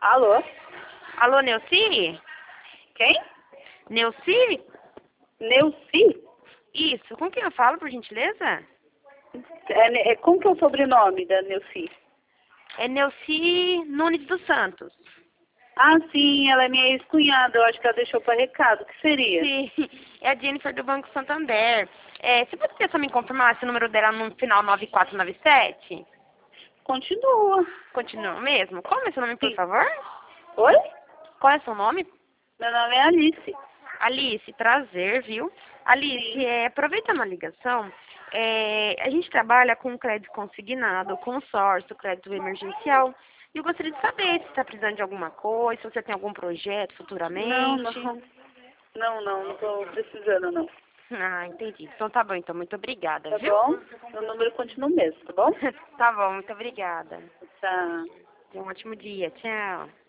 Alô? Alô, Neuci? Quem? Neuci? Neuci? Isso, com quem eu falo, por gentileza? Como que é o sobrenome da Neuci? É Neuci Nunes dos Santos. Ah, sim, ela é minha ex-cunhada. Eu acho que ela deixou para recado. O que seria? Sim, é a Jennifer do Banco Santander. Você poderia só me confirmar se o número dela no final 9497? Continua. Continua mesmo? Qual é o seu nome, por Sim. favor? Oi? Qual é o seu nome? Meu nome é Alice. Alice, prazer, viu? Alice, Sim. aproveitando a ligação, a gente trabalha com crédito consignado, consórcio, crédito emergencial. E eu gostaria de saber se está precisando de alguma coisa, se você tem algum projeto Não, futuramente. não. Não estou precisando, não. Ah, entendi. Então tá bom, então muito obrigada, Tá viu? bom? Meu número continua o mesmo, tá bom? Tá bom, muito obrigada. Tá. Tenha um ótimo dia. Tchau.